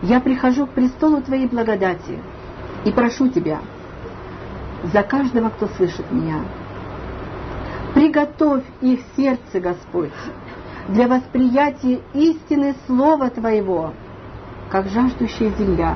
Я прихожу к престолу Твоей благодати и прошу Тебя за каждого, кто слышит меня. Приготовь их сердце, Господь, для восприятия истины Слова Твоего, как жаждущая земля.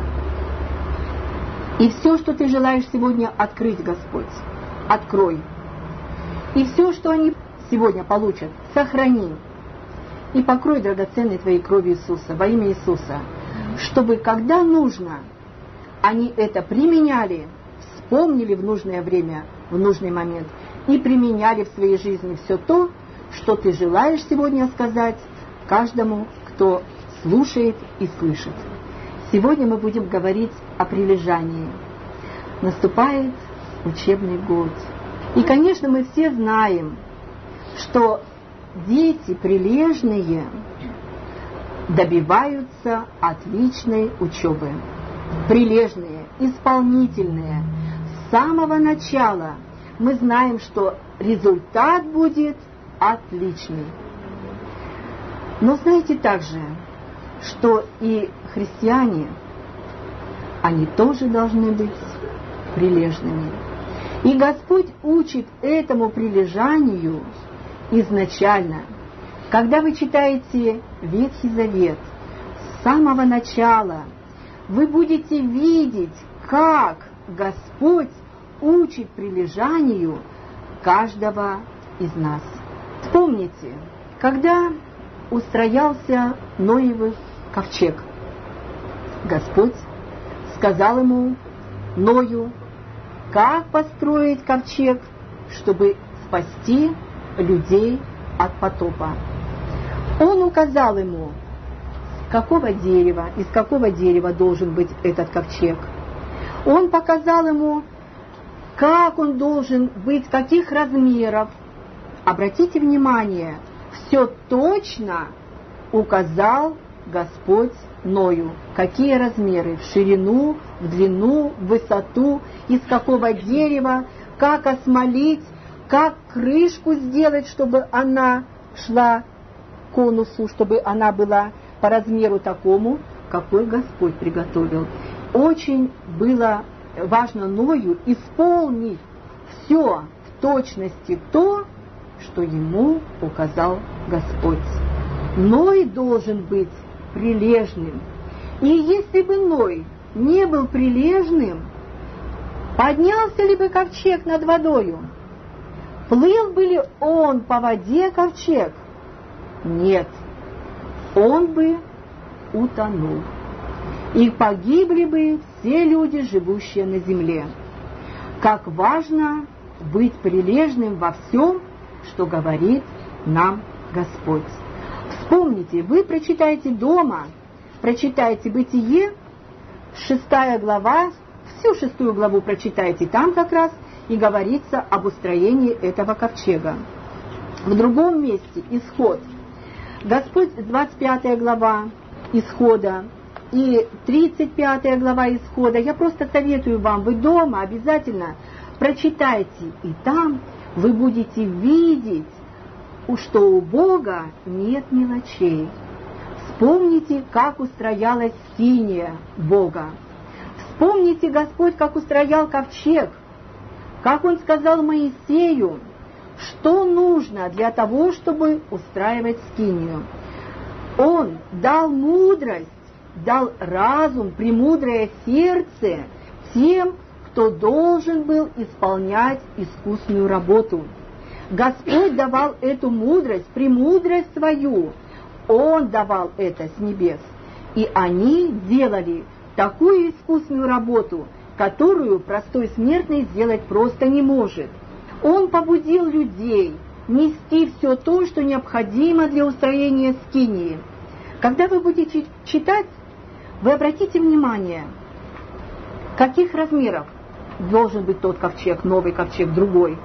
И все, что Ты желаешь сегодня открыть, Господь, открой. И все, что они сегодня получат, сохрани. И покрой драгоценной Твоей кровью Иисуса, во имя Иисуса, чтобы, когда нужно, они это применяли, вспомнили в нужное время, в нужный момент, и применяли в своей жизни все то, что Ты желаешь сегодня сказать каждому, кто слушает и слышит. Сегодня мы будем говорить о прилежании. Наступает учебный год. И, конечно, мы все знаем, что дети прилежные добиваются отличной учебы. Прилежные, исполнительные. С самого начала мы знаем, что результат будет отличный. Но знаете также, что и христиане, они тоже должны быть прилежными. И Господь учит этому прилежанию изначально. Когда вы читаете Ветхий Завет, с самого начала вы будете видеть, как Господь учит прилежанию каждого из нас. Вспомните, когда устроялся Ноев ковчег, Господь сказал ему, Ною, как построить ковчег, чтобы спасти людей от потопа. Он указал ему, из какого дерева должен быть этот ковчег. Он показал ему, как он должен быть, каких размеров. Обратите внимание, все точно указал Господь Ною. Какие размеры? В ширину, в длину, в высоту, из какого дерева, как осмолить, как крышку сделать, чтобы она шла к конусу, чтобы она была по размеру такому, какой Господь приготовил. Очень было важно Ною исполнить все в точности то, что ему указал Господь. Ной должен быть прилежным. И если бы Ной не был прилежным, поднялся ли бы ковчег над водою? Плыл бы ли он по воде ковчег? Нет, он бы утонул. И погибли бы все люди, живущие на земле. Как важно быть прилежным во всем, что говорит нам Господь. Вспомните, вы прочитаете дома, прочитаете Бытие, 6 глава, всю 6 главу прочитайте, там как раз и говорится об устроении этого ковчега. В другом месте Исход. Господь, 25 глава Исхода и 35 глава Исхода. Я просто советую вам, вы дома обязательно прочитайте, и там вы будете видеть, что у Бога нет мелочей. Вспомните, как устроялась скиния Бога. Вспомните, Господь, как устроял ковчег, как Он сказал Моисею, что нужно для того, чтобы устраивать скинию. Он дал мудрость, дал разум, премудрое сердце тем, кто должен был исполнять искусную работу. Господь давал эту мудрость, премудрость свою. Он давал это с небес. И они делали такую искусную работу, которую простой смертный сделать просто не может. Он побудил людей нести все то, что необходимо для устроения скинии. Когда вы будете читать, вы обратите внимание, каких размеров должен быть тот ковчег, новый ковчег, другой.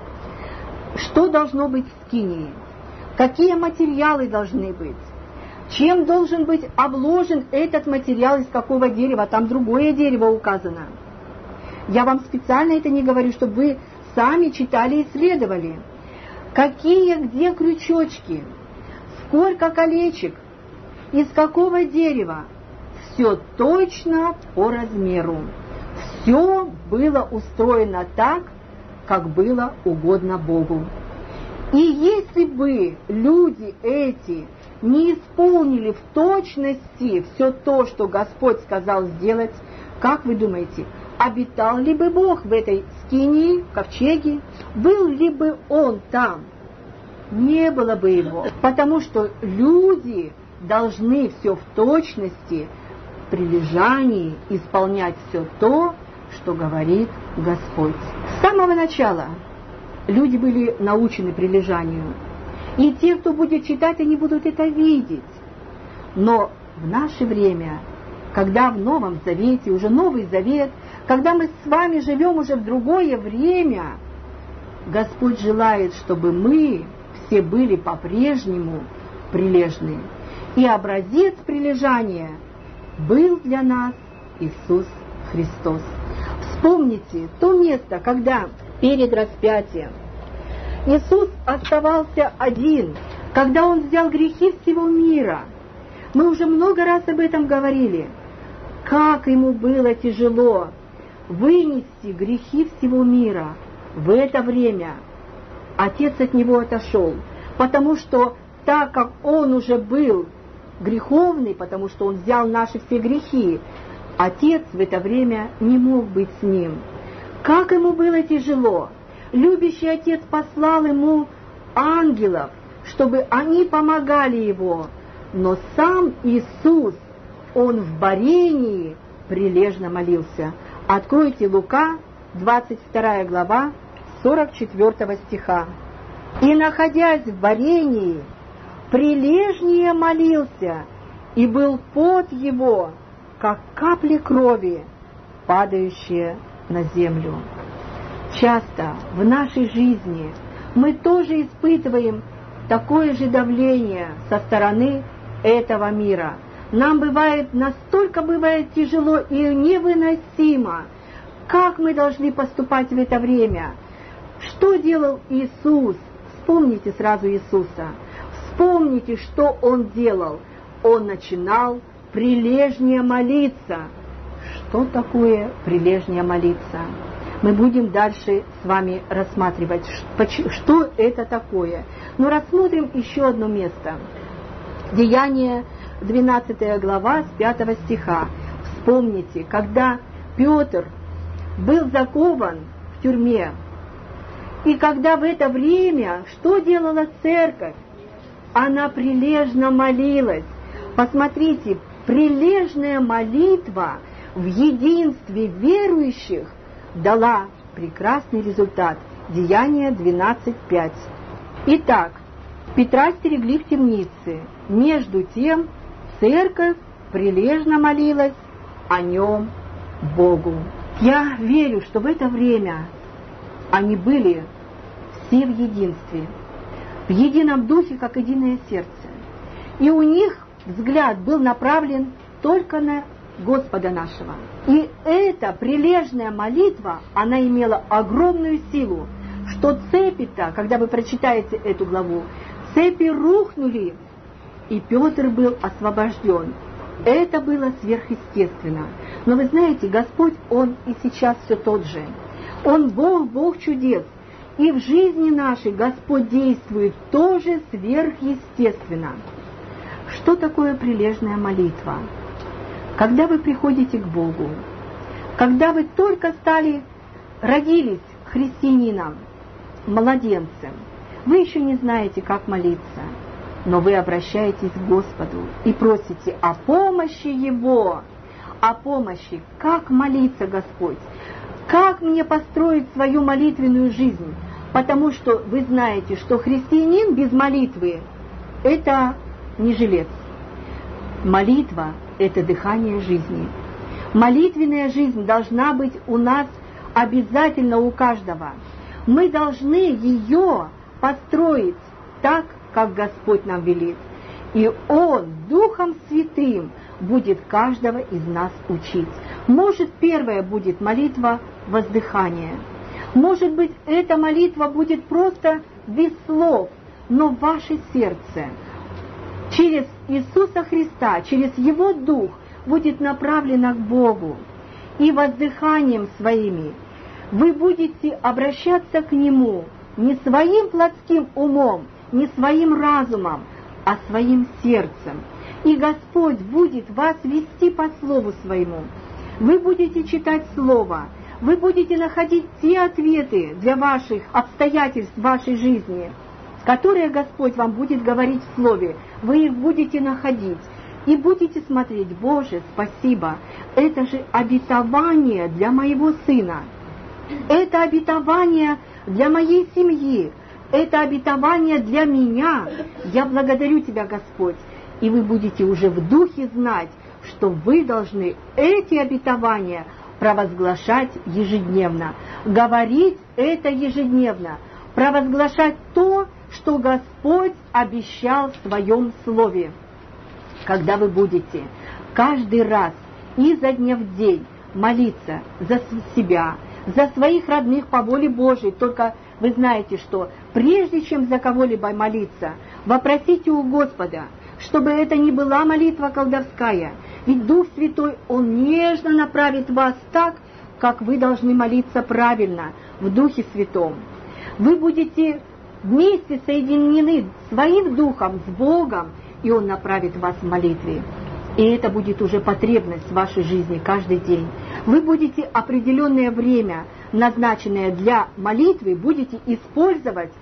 Что должно быть в скинии? Какие материалы должны быть? Чем должен быть обложен этот материал, из какого дерева? Там другое дерево указано. Я вам специально это не говорю, чтобы вы сами читали и исследовали. Какие, где крючочки? Сколько колечек? Из какого дерева? все точно по размеру. Все было устроено так, как было угодно Богу. И если бы люди эти не исполнили в точности все то, что Господь сказал сделать, как вы думаете, обитал ли бы Бог в этой скинии, ковчеге? Был ли бы Он там? Не было бы Его, потому что люди должны все в точности, в прилежании исполнять все то, что говорит Господь. С самого начала люди были научены прилежанию, и те, кто будет читать, они будут это видеть. Но в наше время, когда в Новом Завете, уже Новый Завет, когда мы с вами живем уже в другое время, Господь желает, чтобы мы все были по-прежнему прилежны. И образец прилежания был для нас Иисус Христос. Вспомните то место, когда перед распятием Иисус оставался один, когда Он взял грехи всего мира. Мы уже много раз об этом говорили. Как Ему было тяжело вынести грехи всего мира. В это время Отец от Него отошел, потому что так как Он уже был греховный, потому что Он взял наши все грехи, Отец в это время не мог быть с Ним. Как Ему было тяжело! Любящий Отец послал Ему ангелов, чтобы они помогали Его, но сам Иисус, Он в борении прилежно молился. Откройте Лука, 22 глава, 44 стиха. «И, находясь в борении, прилежнее молился, и был пот его, как капли крови, падающие на землю». Часто в нашей жизни мы тоже испытываем такое же давление со стороны этого мира. Нам настолько бывает тяжело и невыносимо. Как мы должны поступать в это время? Что делал Иисус? Вспомните сразу Иисуса. Вспомните, что Он делал. Он начинал прилежнее молиться. Что такое прилежнее молиться? Мы будем дальше с вами рассматривать, что это такое. Но рассмотрим еще одно место. Деяния, 12 глава, с 5 стиха. Вспомните, когда Петр был закован в тюрьме, и когда в это время, что делала церковь? Она прилежно молилась. Посмотрите, прилежная молитва в единстве верующих дала прекрасный результат. Деяния 12:5. Итак, Петра стерегли в темнице. Между тем, церковь прилежно молилась о нем Богу. Я верю, что в это время они были все в единстве, в едином духе, как единое сердце. И у них взгляд был направлен только на Господа нашего. И эта прилежная молитва, она имела огромную силу, что цепи-то, когда вы прочитаете эту главу, цепи рухнули, и Петр был освобожден. Это было сверхъестественно. Но вы знаете, Господь, Он и сейчас все тот же. Он Бог, Бог чудес. И в жизни нашей Господь действует тоже сверхъестественно. Что такое прилежная молитва? Когда вы приходите к Богу, когда вы только родились христианином, младенцем, вы еще не знаете, как молиться, но вы обращаетесь к Господу и просите о помощи Его, о помощи, как молиться, Господь, как мне построить свою молитвенную жизнь, потому что вы знаете, что христианин без молитвы – это не жилец. Молитва – это дыхание жизни. Молитвенная жизнь должна быть у нас обязательно у каждого. Мы должны ее построить так, как Господь нам велит. И Он Духом Святым будет каждого из нас учить. Может, первая будет молитва воздыхания. Может быть, эта молитва будет просто без слов, но в ваше сердце. Через Иисуса Христа, через Его Дух будет направлена к Богу, и воздыханием своими вы будете обращаться к Нему не своим плотским умом, не своим разумом, а своим сердцем. И Господь будет вас вести по Слову Своему. Вы будете читать Слово, вы будете находить те ответы для ваших обстоятельств в вашей жизни, которые Господь вам будет говорить в Слове. Вы их будете находить и будете смотреть: Боже, спасибо, это же обетование для моего сына, это обетование для моей семьи, это обетование для меня. Я благодарю Тебя, Господь. И вы будете уже в духе знать, что вы должны эти обетования провозглашать ежедневно, говорить это ежедневно, провозглашать то, что Господь обещал в Своем Слове. Когда вы будете каждый раз изо дня в день молиться за себя, за своих родных по воле Божией, только вы знаете, что прежде чем за кого-либо молиться, вопросите у Господа, чтобы это не была молитва колдовская, ведь Дух Святой, Он нежно направит вас так, как вы должны молиться правильно, в Духе Святом. Вы будете вместе соединены своим Духом с Богом, и Он направит вас в молитве. И это будет уже потребность в вашей жизни каждый день. Вы будете определенное время, назначенное для молитвы, будете использовать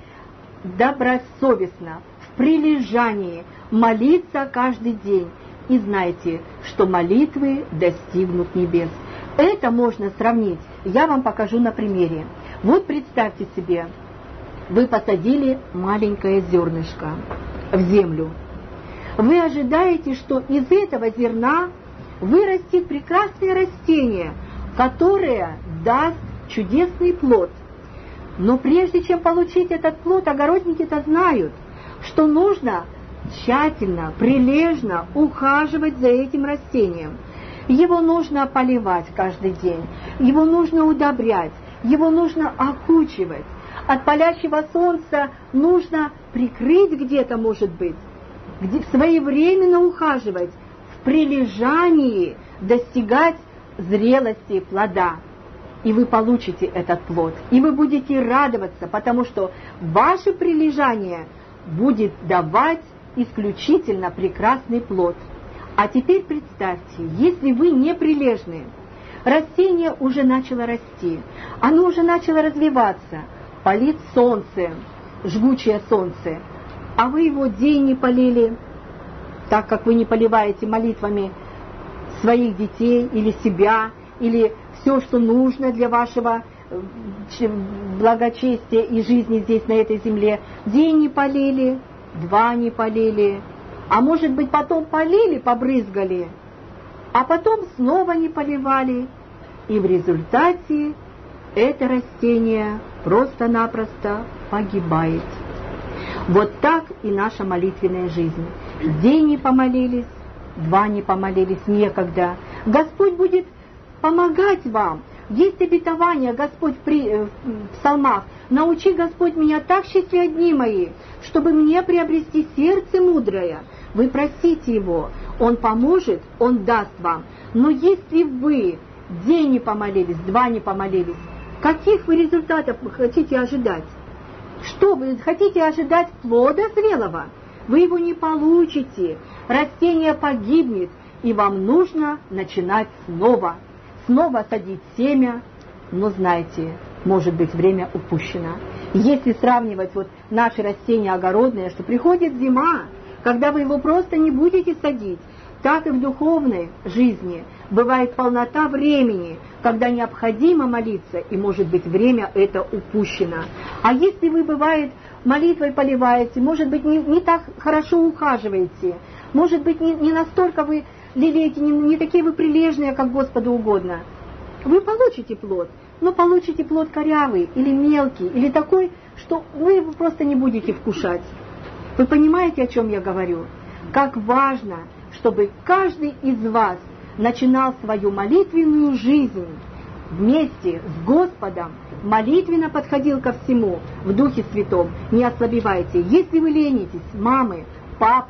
добросовестно, в прилежании, молиться каждый день. И знайте, что молитвы достигнут небес. Это можно сравнить. Я вам покажу на примере. Вот представьте себе, вы посадили маленькое зернышко в землю. Вы ожидаете, что из этого зерна вырастет прекрасное растение, которое даст чудесный плод. Но прежде чем получить этот плод, огородники-то знают, что нужно тщательно, прилежно ухаживать за этим растением. Его нужно поливать каждый день, его нужно удобрять, его нужно окучивать. От палящего солнца нужно прикрыть где-то, может быть, своевременно ухаживать, в прилежании достигать зрелости плода. И вы получите этот плод, и вы будете радоваться, потому что ваше прилежание будет давать исключительно прекрасный плод. А теперь представьте, если вы не прилежны, растение уже начало расти, оно уже начало развиваться, палит солнце, жгучее солнце, а вы его день не полили, так как вы не поливаете молитвами своих детей или себя, или все, что нужно для вашего благочестия и жизни здесь, на этой земле. День не полили, два не полили, а может быть потом полили, побрызгали, а потом снова не поливали, и в результате это растение просто-напросто погибает. Вот так и наша молитвенная жизнь. День не помолились, два не помолились, некогда. Господь будет помогать вам. Есть обетование, Господь в псалмах: «Научи, Господь, меня так счастливы дни мои, чтобы мне приобрести сердце мудрое». Вы просите Его, Он поможет, Он даст вам. Но если вы день не помолились, два не помолились, каких вы результатов хотите ожидать? Что вы хотите ожидать плода зрелого? Вы его не получите, растение погибнет, и вам нужно начинать снова садить семя, но знайте, может быть, время упущено. Если сравнивать вот наши растения огородные, что приходит зима, когда вы его просто не будете садить, так и в духовной жизни бывает полнота времени, когда необходимо молиться, и, может быть, время это упущено. А если вы, бывает, молитвой поливаете, может быть, не так хорошо ухаживаете, может быть, не настолько вы лелеете, не такие вы прилежные, как Господу угодно, вы получите плод, но получите плод корявый или мелкий, или такой, что вы его просто не будете вкушать. Вы понимаете, о чем я говорю? Как важно, чтобы каждый из вас начинал свою молитвенную жизнь вместе с Господом, молитвенно подходил ко всему в Духе Святом. Не ослабевайте. Если вы ленитесь, мамы, папы,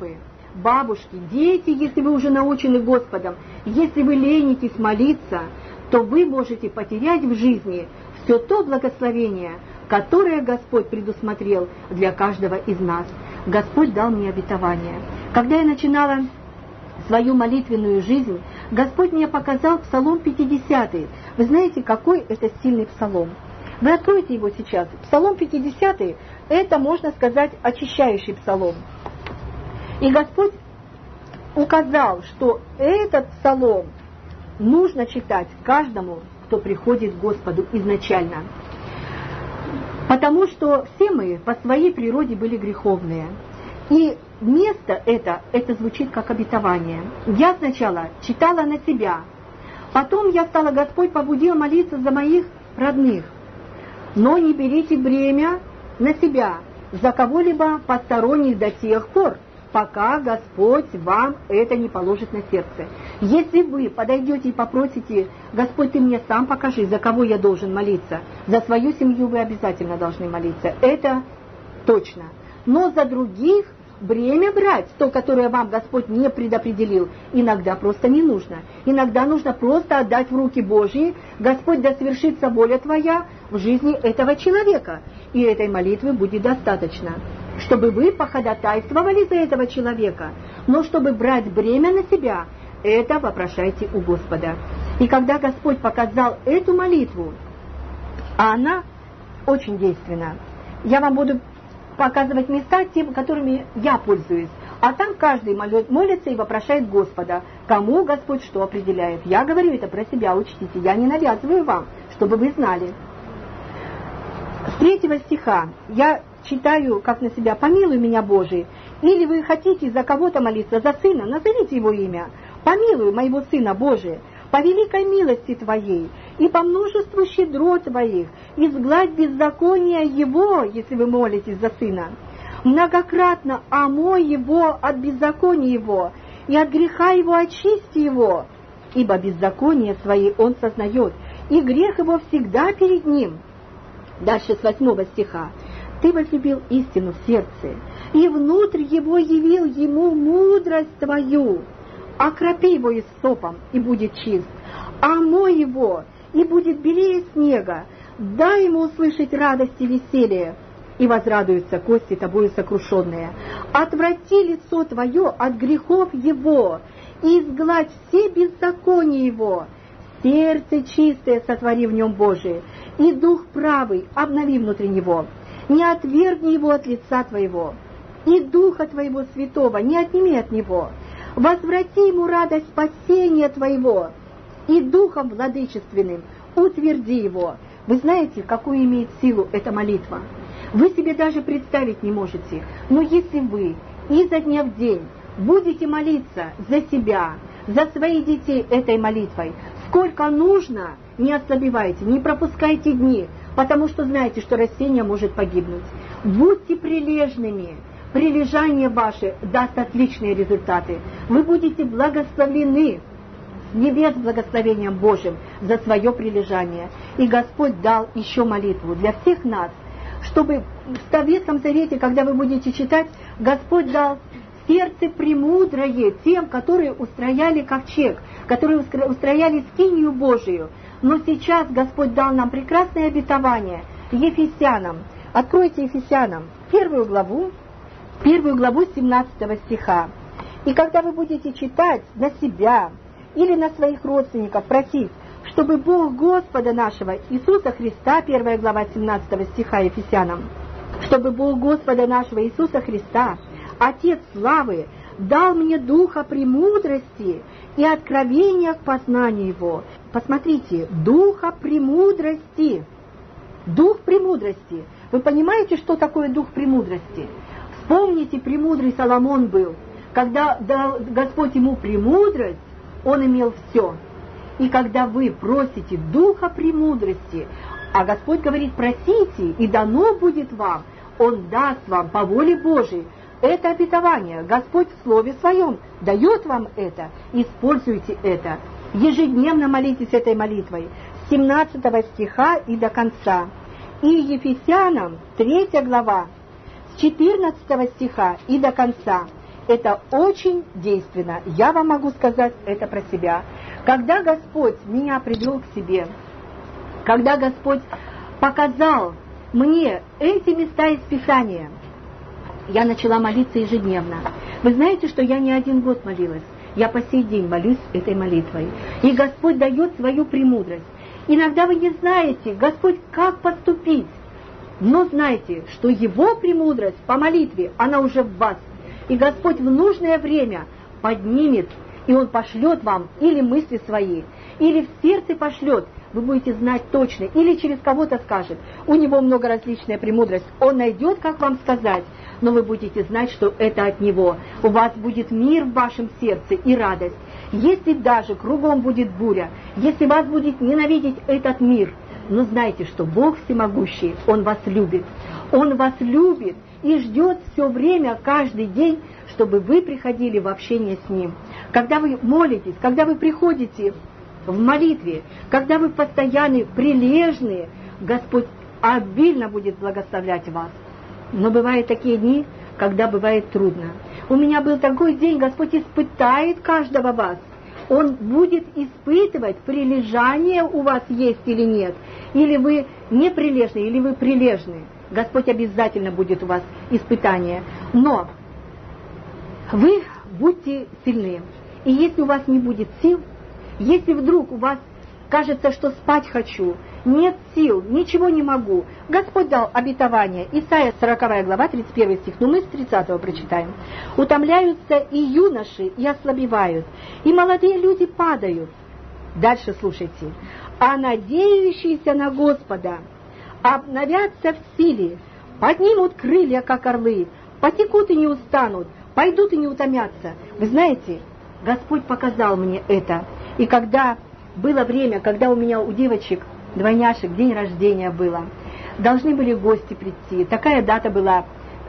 бабушки, дети, если вы уже научены Господом, если вы ленитесь молиться, то вы можете потерять в жизни все то благословение, которое Господь предусмотрел для каждого из нас. Господь дал мне обетование. Когда я начинала свою молитвенную жизнь, Господь мне показал Псалом 50. Вы знаете, какой это сильный псалом? Вы откроете его сейчас. Псалом 50 – это, можно сказать, очищающий псалом. И Господь указал, что этот псалом нужно читать каждому, кто приходит к Господу изначально. Потому что все мы по своей природе были греховные. И место это звучит как обетование. Я сначала читала на себя, потом Господь побудил молиться за моих родных. Но не берите бремя на себя за кого-либо посторонних до тех пор, пока Господь вам это не положит на сердце. Если вы подойдете и попросите: Господь, ты мне сам покажи, за кого я должен молиться, за свою семью вы обязательно должны молиться, это точно. Но за других бремя брать, то, которое вам Господь не предопределил, иногда просто не нужно. Иногда нужно просто отдать в руки Божьи: Господь, да свершится воля Твоя в жизни этого человека. И этой молитвы будет достаточно, чтобы вы походатайствовали за этого человека. Но чтобы брать бремя на себя, это вопрошайте у Господа. И когда Господь показал эту молитву, а она очень действенна, я вам буду показывать места, тем, которыми я пользуюсь. А там каждый молится и вопрошает Господа, кому Господь что определяет. Я говорю это про себя, учтите, я не навязываю вам, чтобы вы знали. С 3 стиха я читаю, как на себя: «Помилуй меня, Божий». Или вы хотите за кого-то молиться, за сына, назовите его имя. «Помилуй моего сына, Божий, по великой милости Твоей и по множеству щедрот Твоих, изгладь беззаконие его», если вы молитесь за сына, «многократно омой его от беззакония его, и от греха его очисти его, ибо беззаконие свои он сознает, и грех его всегда перед ним». Дальше с 8 стиха. «Ты возлюбил истину в сердце, и внутрь его явил ему мудрость Твою. Окропи его иссопом, и будет чист, омой его, и будет белее снега. Дай ему услышать радость и веселье, и возрадуются кости тобою сокрушенные. Отврати лицо твое от грехов его, и изгладь все беззакония его. Сердце чистое сотвори в нем, Божие, и дух правый обнови внутри него. Не отвергни его от лица твоего, и духа твоего святого не отними от него. Возврати ему радость спасения твоего, и духом владычественным утверди его». Вы знаете, какую имеет силу эта молитва? Вы себе даже представить не можете. Но если вы изо дня в день будете молиться за себя, за своих детей этой молитвой, сколько нужно, не ослабевайте, не пропускайте дни, потому что знаете, что растение может погибнуть. Будьте прилежными. Прилежание ваше даст отличные результаты. Вы будете благословлены с небес благословением Божьим за свое прилежание. И Господь дал еще молитву для всех нас, чтобы в Ветхом Завете, когда вы будете читать, Господь дал сердце премудрое тем, которые устрояли ковчег, которые устрояли скинию Божию. Но сейчас Господь дал нам прекрасное обетование Ефесянам. Откройте Ефесянам первую главу 17 стиха. И когда вы будете читать на себя или на своих родственников, просить, чтобы Бог Господа нашего Иисуса Христа, 1 глава 17 стиха Ефесянам, чтобы Бог Господа нашего Иисуса Христа, Отец славы, дал мне духа премудрости и откровения к познанию Его. Посмотрите, духа премудрости. Дух премудрости. Вы понимаете, что такое дух премудрости? Вспомните, премудрый Соломон был. Когда дал Господь ему премудрость, он имел все. И когда вы просите духа премудрости, а Господь говорит: просите, и дано будет вам, Он даст вам по воле Божией. Это обетование. Господь в Слове Своем дает вам это. Используйте это. Ежедневно молитесь этой молитвой. С 17 стиха и до конца. И Ефесянам 3 глава, с 14 стиха и до конца. это очень действенно. Я вам могу сказать это про себя. Когда Господь меня привел к себе, когда Господь показал мне эти места из Писания, я начала молиться ежедневно. Вы знаете, что я не 1 год молилась. Я по сей день молюсь этой молитвой. И Господь дает свою премудрость. Иногда вы не знаете, Господь, как поступить. Но знайте, что Его премудрость по молитве, она уже в вас. И Господь в нужное время поднимет, и Он пошлет вам или мысли свои, или в сердце пошлет, вы будете знать точно, или через кого-то скажет. У Него много различная премудрость, Он найдет, как вам сказать, но вы будете знать, что это от Него. У вас будет мир в вашем сердце и радость. Если даже кругом будет буря, если вас будет ненавидеть этот мир, но знайте, что Бог всемогущий, Он вас любит. Он вас любит и ждет все время, каждый день, чтобы вы приходили в общение с Ним. Когда вы молитесь, когда вы приходите в молитве, когда вы постоянно прилежные, Господь обильно будет благословлять вас. Но бывают такие дни, когда бывает трудно. У меня был такой день, Господь испытает каждого вас. Он будет испытывать, прилежание у вас есть или нет. Или вы неприлежны, или вы прилежны. Господь обязательно будет у вас испытание. Но вы будьте сильны. И если у вас не будет сил, если вдруг у вас кажется, что спать хочу, нет сил, ничего не могу, Господь дал обетование. Исайя 40 глава, 31 стих, но мы с 30 прочитаем. «Утомляются и юноши, и ослабевают, и молодые люди падают». Дальше слушайте. «А надеющиеся на Господа обновятся в силе, поднимут крылья, как орлы, потекут и не устанут, пойдут и не утомятся». Вы знаете, Господь показал мне это. И когда было время, когда у меня у девочек, двойняшек, день рождения было, должны были гости прийти. Такая дата была,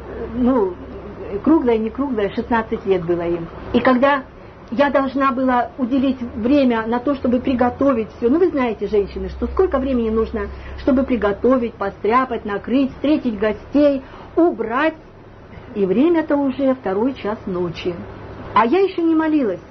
круглая, не круглая, 16 лет было им. И когда я должна была уделить время на то, чтобы приготовить все, вы знаете, женщины, что сколько времени нужно, чтобы приготовить, постряпать, накрыть, встретить гостей, убрать. И время-то уже 2 час ночи. А я еще не молилась.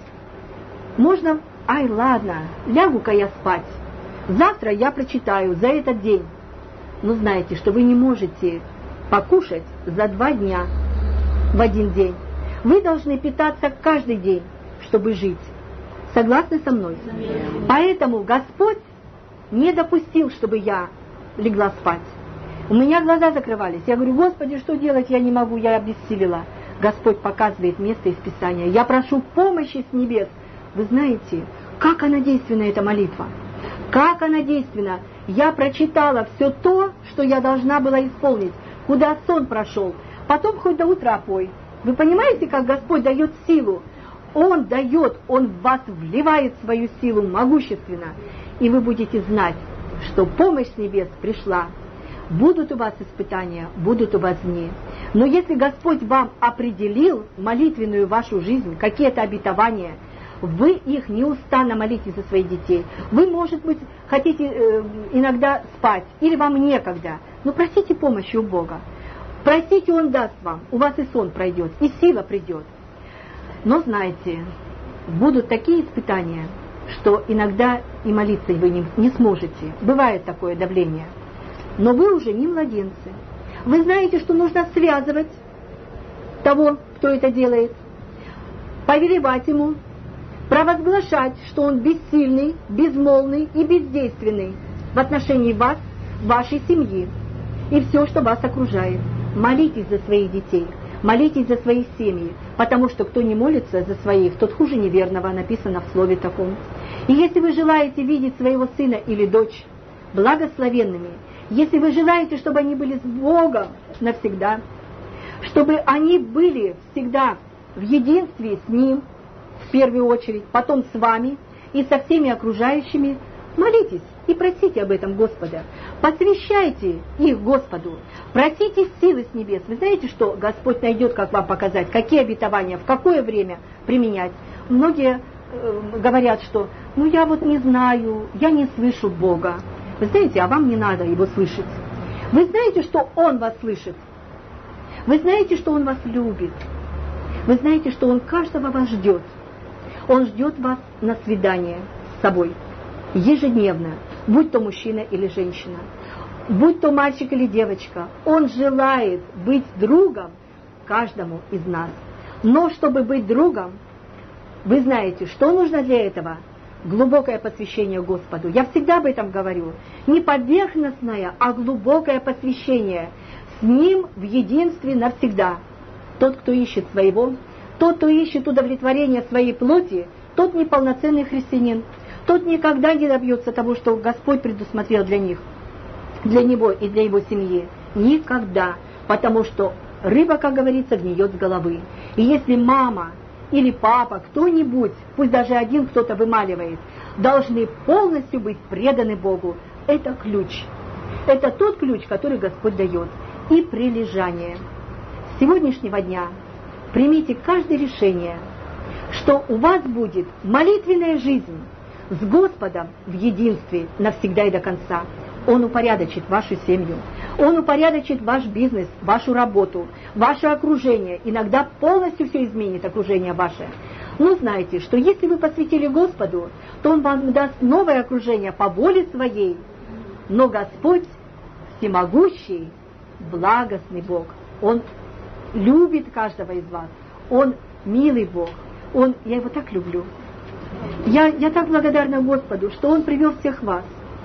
Можно, ладно, лягу-ка я спать. Завтра я прочитаю за этот день. Но знайте, что вы не можете покушать за 2 дня в один день. Вы должны питаться каждый день, чтобы жить. Согласны со мной? Поэтому Господь не допустил, чтобы я легла спать. У меня глаза закрывались. Я говорю: Господи, что делать, я не могу, я обессилила. Господь показывает место из Писания. Я прошу помощи с небес. Вы знаете, как она действенна, эта молитва? Как она действенна! Я прочитала все то, что я должна была исполнить, куда сон прошел. Потом хоть до утра пой. Вы понимаете, как Господь дает силу? Он дает, Он в вас вливает свою силу могущественно. И вы будете знать, что помощь с небес пришла. Будут у вас испытания, будут у вас дни. Но если Господь вам определил молитвенную вашу жизнь, какие-то обетования, вы их неустанно молитесь за своих детей. Вы, может быть, хотите иногда спать, или вам некогда, но просите помощи у Бога. Просите, Он даст вам, у вас и сон пройдет, и сила придет. Но знайте, будут такие испытания, что иногда и молиться вы не сможете. Бывает такое давление. Но вы уже не младенцы. Вы знаете, что нужно связывать того, кто это делает, повелевать ему, провозглашать, что он бессильный, безмолвный и бездейственный в отношении вас, вашей семьи и все, что вас окружает. Молитесь за своих детей, молитесь за свои семьи, потому что кто не молится за своих, тот хуже неверного, написано в слове таком. И если вы желаете видеть своего сына или дочь благословенными, если вы желаете, чтобы они были с Богом навсегда, чтобы они были всегда в единстве с Ним, в первую очередь, потом с вами и со всеми окружающими, молитесь и просите об этом Господа. Посвящайте их Господу, просите силы с небес. Вы знаете, что Господь найдет, как вам показать, какие обетования, в какое время применять. Многие говорят, что я не знаю, я не слышу Бога. Вы знаете, а вам не надо Его слышать. Вы знаете, что Он вас слышит. Вы знаете, что Он вас любит. Вы знаете, что Он каждого вас ждет. Он ждет вас на свидание с собой. Ежедневно. Будь то мужчина или женщина. Будь то мальчик или девочка. Он желает быть другом каждому из нас. Но чтобы быть другом, вы знаете, что нужно для этого? Глубокое посвящение Господу. Я всегда об этом говорю. Не поверхностное, а глубокое посвящение. С Ним в единстве навсегда. Тот, кто ищет своего, тот, кто ищет удовлетворения своей плоти, тот неполноценный христианин. Тот никогда не добьется того, что Господь предусмотрел для них, для него и для его семьи. Никогда. Потому что рыба, как говорится, гниет с головы. И если мама или папа, кто-нибудь, пусть даже один кто-то вымаливает, должны полностью быть преданы Богу. Это ключ. Это тот ключ, который Господь дает. И прилежание. С сегодняшнего дня примите каждое решение, что у вас будет молитвенная жизнь с Господом в единстве навсегда и до конца. Он упорядочит вашу семью, Он упорядочит ваш бизнес, вашу работу, ваше окружение. Иногда полностью все изменит окружение ваше. Но знайте, что если вы посвятили Господу, то Он вам даст новое окружение по воле своей. Но Господь всемогущий, благостный Бог. Он любит каждого из вас. Он милый Бог. Я Его так люблю. Я так благодарна Господу, что Он привел всех вас.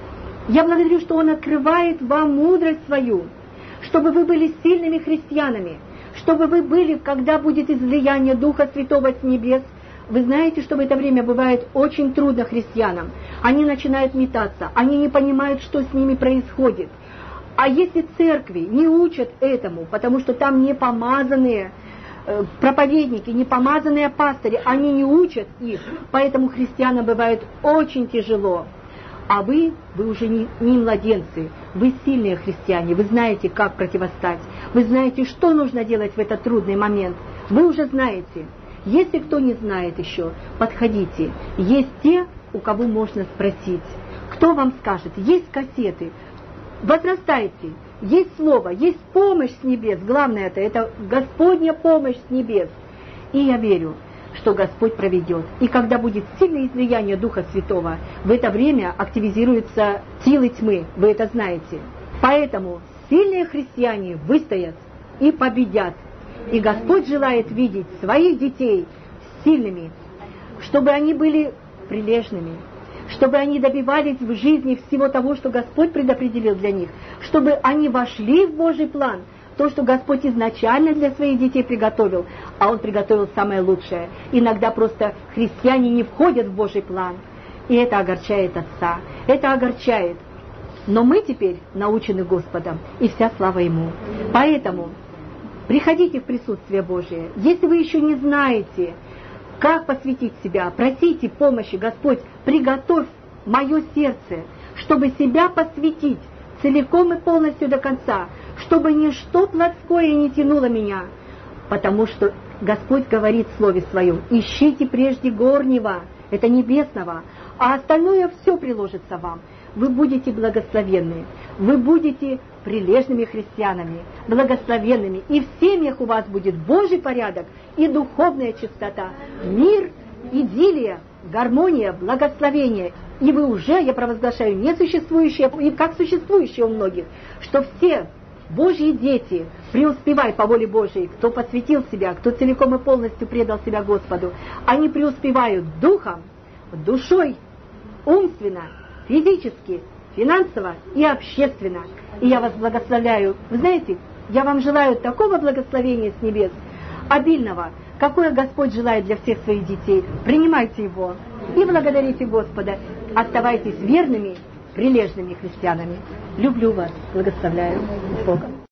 Я благодарю, что Он открывает вам мудрость свою, чтобы вы были сильными христианами, чтобы вы были, когда будет излияние Духа Святого с небес. Вы знаете, что в это время бывает очень трудно христианам. Они начинают метаться, они не понимают, что с ними происходит. А если церкви не учат этому, потому что там не помазанные проповедники, не помазанные пастыри, они не учат их, поэтому христианам бывает очень тяжело. А вы уже не младенцы, вы сильные христиане, вы знаете, как противостать, вы знаете, что нужно делать в этот трудный момент, вы уже знаете. Если кто не знает еще, подходите, есть те, у кого можно спросить, кто вам скажет, есть кассеты, возрастайте, есть слово, есть помощь с небес, главное это Господня помощь с небес. И я верю, что Господь проведет. И когда будет сильное излияние Духа Святого, в это время активизируются силы тьмы, вы это знаете. Поэтому сильные христиане выстоят и победят. И Господь желает видеть своих детей сильными, чтобы они были прилежными, чтобы они добивались в жизни всего того, что Господь предопределил для них, чтобы они вошли в Божий план, то, что Господь изначально для своих детей приготовил, а Он приготовил самое лучшее. Иногда просто христиане не входят в Божий план, и это огорчает Отца, это огорчает. Но мы теперь научены Господом, и вся слава Ему. Поэтому приходите в присутствие Божие. Если вы еще не знаете, как посвятить себя, просите помощи, Господь, приготовь мое сердце, чтобы себя посвятить целиком и полностью до конца, чтобы ничто плотское не тянуло меня, потому что Господь говорит в Слове Своем: ищите прежде горнего, это небесного, а остальное все приложится вам. Вы будете благословенны, вы будете прилежными христианами, благословенными, и в семьях у вас будет Божий порядок и духовная чистота, мир, идиллия, гармония, благословение. И вы уже, я провозглашаю, несуществующее, и как существующее у многих, что все Божьи дети, преуспевай по воле Божией, кто посвятил себя, кто целиком и полностью предал себя Господу, они преуспевают духом, душой, умственно, физически, финансово и общественно. И я вас благословляю. Вы знаете, я вам желаю такого благословения с небес, обильного, какое Господь желает для всех своих детей. Принимайте его и благодарите Господа. Оставайтесь верными, прилежными христианами. Люблю вас, благословляю. С Богом.